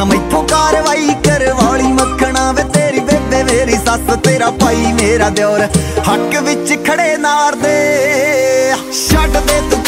ਨਾ ਮੈਥੋਂ ਕਾਰਵਾਈ ਕਰਵਾਲੀ ਮੱਖਣਾ ਵੇ ਤੇਰੀ ਬੇਬੇ ਮੇਰੀ ਸੱਸ ਤੇਰਾ ਭਾਈ ਮੇਰਾ ਦਿਓਰ ਹੱਕ ਵਿੱਚ ਖੜੇ ਨਾਰ ਦੇ ਛੱਡ ਦੇ ਤੂੰ